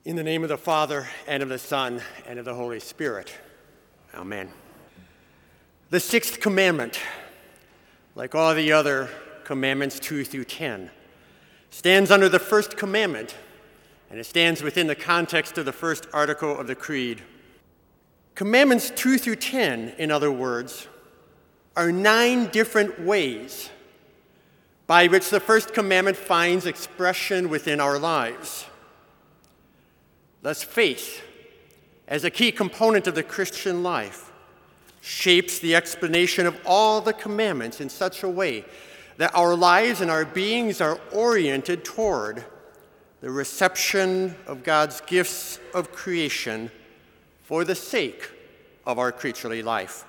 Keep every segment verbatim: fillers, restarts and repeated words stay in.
In the name of the Father, and of the Son, and of the Holy Spirit. Amen. The sixth commandment, like all the other commandments two through ten, stands under the first commandment, and it stands within the context of the first article of the Creed. Commandments two through ten, in other words, are nine different ways by which the first commandment finds expression within our lives. Thus, faith, as a key component of the Christian life, shapes the explanation of all the commandments in such a way that our lives and our beings are oriented toward the reception of God's gifts of creation for the sake of our creaturely life.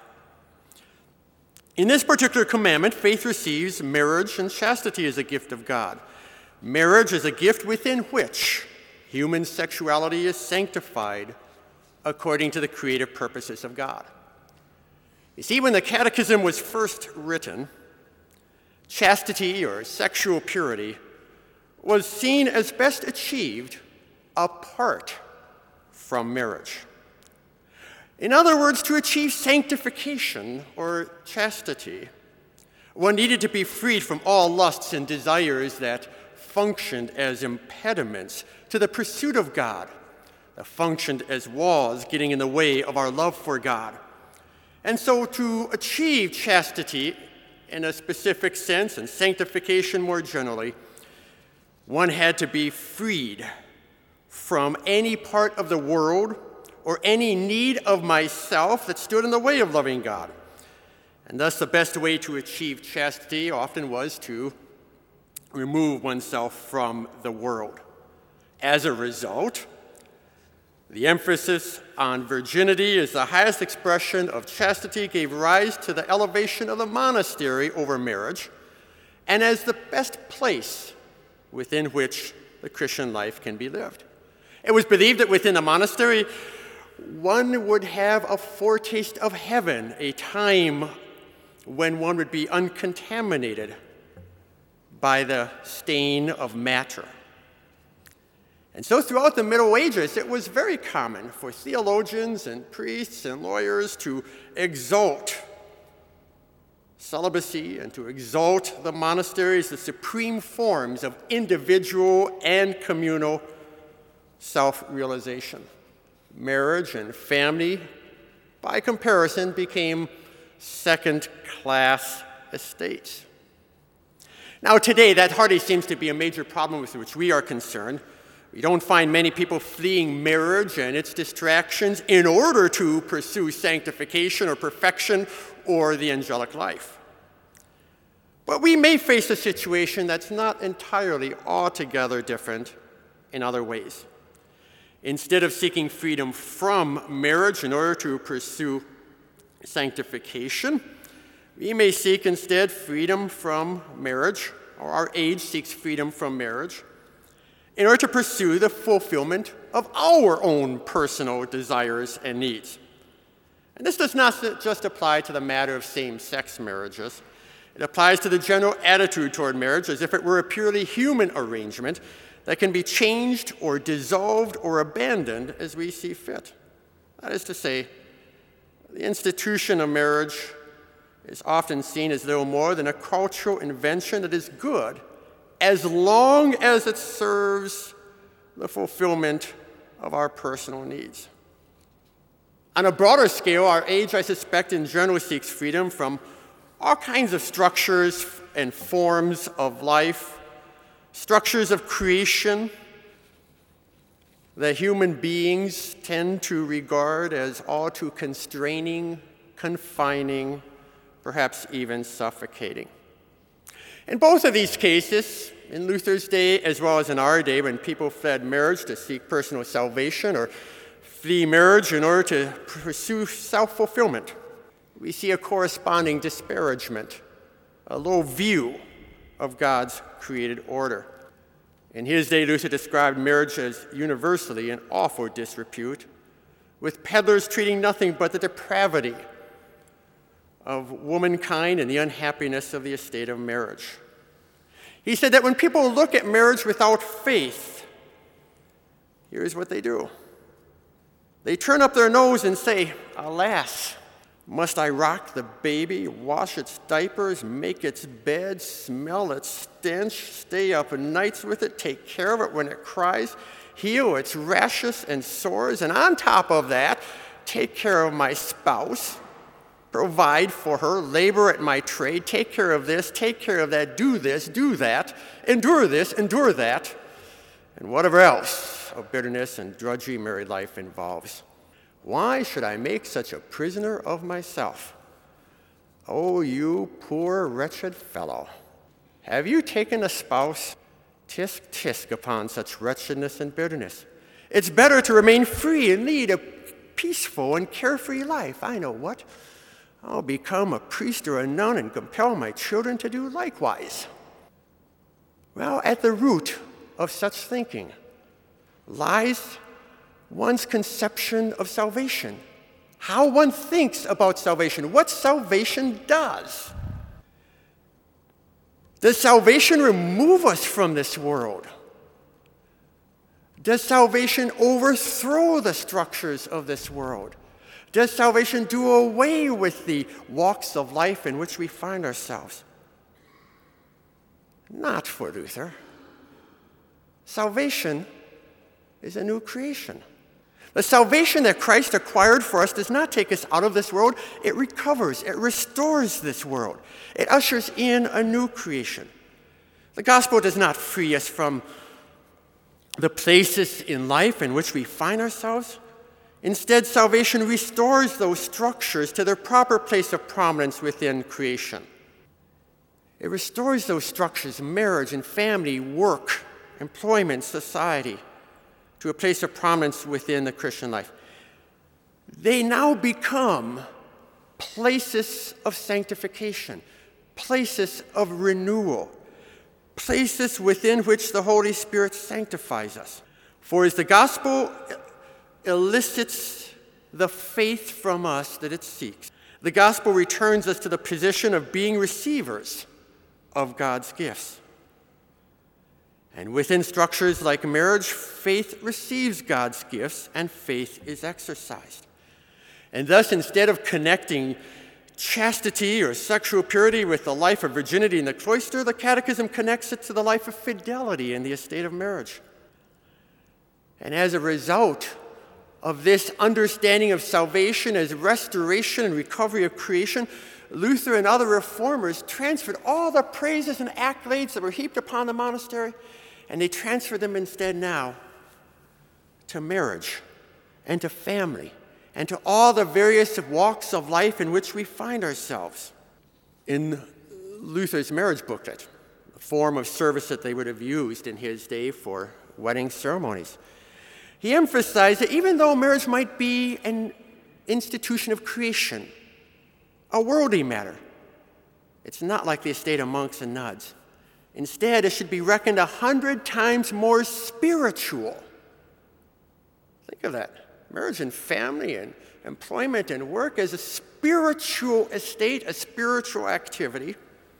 In this particular commandment, faith receives marriage and chastity as a gift of God. Marriage is a gift within which human sexuality is sanctified according to the creative purposes of God. You see, when the Catechism was first written, chastity or sexual purity was seen as best achieved apart from marriage. In other words, to achieve sanctification or chastity, one needed to be freed from all lusts and desires that functioned as impediments to the pursuit of God, that functioned as walls getting in the way of our love for God. And so to achieve chastity in a specific sense and sanctification more generally, one had to be freed from any part of the world or any need of myself that stood in the way of loving God. And thus the best way to achieve chastity often was to remove oneself from the world. As a result, the emphasis on virginity as the highest expression of chastity gave rise to the elevation of the monastery over marriage, and as the best place within which the Christian life can be lived. It was believed that within the monastery, one would have a foretaste of heaven, a time when one would be uncontaminated by the stain of matter. And so throughout the Middle Ages, it was very common for theologians and priests and lawyers to exalt celibacy and to exalt the monasteries, the supreme forms of individual and communal self-realization. Marriage and family, by comparison, became second-class estates. Now today, that hardly seems to be a major problem with which we are concerned. We don't find many people fleeing marriage and its distractions in order to pursue sanctification or perfection or the angelic life. But we may face a situation that's not entirely altogether different in other ways. Instead of seeking freedom from marriage in order to pursue sanctification, we may seek instead freedom from marriage, or our age seeks freedom from marriage, in order to pursue the fulfillment of our own personal desires and needs. And this does not just apply to the matter of same-sex marriages. It applies to the general attitude toward marriage as if it were a purely human arrangement that can be changed or dissolved or abandoned as we see fit. That is to say, the institution of marriage is often seen as little more than a cultural invention that is good as long as it serves the fulfillment of our personal needs. On a broader scale, our age, I suspect, in general seeks freedom from all kinds of structures and forms of life, structures of creation that human beings tend to regard as all too constraining, confining, perhaps even suffocating. In both of these cases, in Luther's day as well as in our day, when people fled marriage to seek personal salvation or flee marriage in order to pursue self-fulfillment, we see a corresponding disparagement, a low view of God's created order. In his day, Luther described marriage as universally in awful disrepute, with peddlers treating nothing but the depravity of womankind and the unhappiness of the estate of marriage. He said that when people look at marriage without faith, Here's what they do. They turn up their nose and say, "Alas, must I rock the baby, wash its diapers, make its bed, smell its stench, stay up nights with it, take care of it when it cries, heal its rashes and sores, and on top of that, take care of my spouse, provide for her, labor at my trade, take care of this, take care of that, do this, do that, endure this, endure that, and whatever else of bitterness and drudgery married life involves. Why should I make such a prisoner of myself? Oh, you poor, wretched fellow. Have you taken a spouse? Tisk, tisk upon such wretchedness and bitterness. It's better to remain free and lead a peaceful and carefree life. I know what. I'll become a priest or a nun and compel my children to do likewise." Well, at the root of such thinking lies one's conception of salvation, how one thinks about salvation, what salvation does. Does salvation remove us from this world? Does salvation overthrow the structures of this world? Does salvation do away with the walks of life in which we find ourselves? Not for Luther. Salvation is a new creation. The salvation that Christ acquired for us does not take us out of this world. It recovers, it restores this world. It ushers in a new creation. The gospel does not free us from the places in life in which we find ourselves. Instead, salvation restores those structures to their proper place of prominence within creation. It restores those structures, marriage and family, work, employment, society, to a place of prominence within the Christian life. They now become places of sanctification, places of renewal, places within which the Holy Spirit sanctifies us. For as the gospel elicits the faith from us that it seeks, the gospel returns us to the position of being receivers of God's gifts. And within structures like marriage, faith receives God's gifts and faith is exercised. And thus, instead of connecting chastity or sexual purity with the life of virginity in the cloister, the Catechism connects it to the life of fidelity in the estate of marriage. And as a result of this understanding of salvation as restoration and recovery of creation, Luther and other reformers transferred all the praises and accolades that were heaped upon the monastery, and they transferred them instead now to marriage and to family and to all the various walks of life in which we find ourselves. In Luther's marriage booklet, a form of service that they would have used in his day for wedding ceremonies, he emphasized that even though marriage might be an institution of creation, a worldly matter, it's not like the estate of monks and nuns. Instead, it should be reckoned a hundred times more spiritual. Think of that. Marriage and family and employment and work as a spiritual estate, a spiritual activity,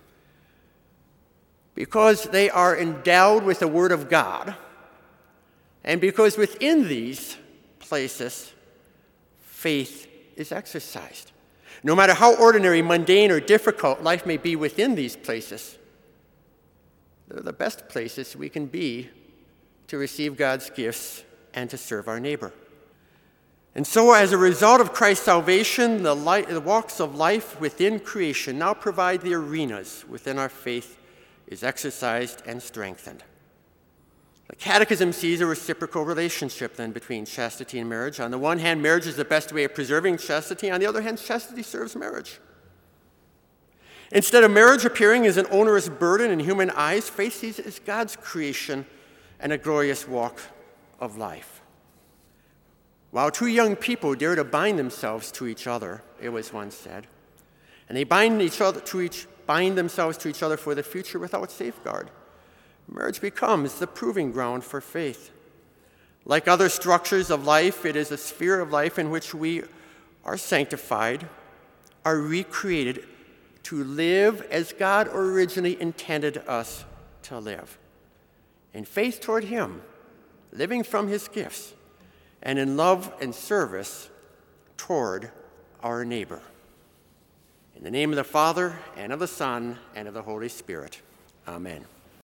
because they are endowed with the Word of God, and because within these places, faith is exercised. No matter how ordinary, mundane, or difficult life may be within these places, they're the best places we can be to receive God's gifts and to serve our neighbor. And so, as a result of Christ's salvation, the, light, the walks of life within creation now provide the arenas within our faith is exercised and strengthened. The Catechism sees a reciprocal relationship then between chastity and marriage. On the one hand, marriage is the best way of preserving chastity. On the other hand, chastity serves marriage. Instead of marriage appearing as an onerous burden in human eyes, faith sees it as God's creation and a glorious walk of life. While two young people dare to bind themselves to each other, it was once said, and they bind each other to each bind themselves to each other for the future without safeguard, marriage becomes the proving ground for faith. Like other structures of life, it is a sphere of life in which we are sanctified, are recreated to live as God originally intended us to live, in faith toward Him living from his gifts, and in love and service toward our neighbor. In the name of the Father, and of the Son, and of the Holy Spirit. Amen.